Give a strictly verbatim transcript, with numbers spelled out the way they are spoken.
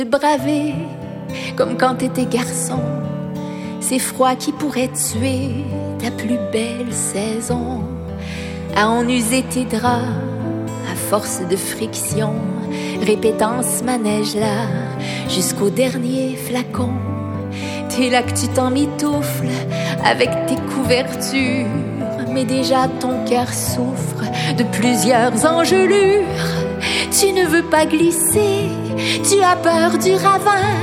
braver, comme quand t'étais garçon, ces froids qui pourraient tuer ta plus belle saison, à en user tes draps à force de friction, répétant ce manège-là jusqu'au dernier flacon. T'es là que tu t'emmitoufles avec tes couvertures, mais déjà ton cœur souffre de plusieurs engelures. Tu ne veux pas glisser, tu as peur du ravin.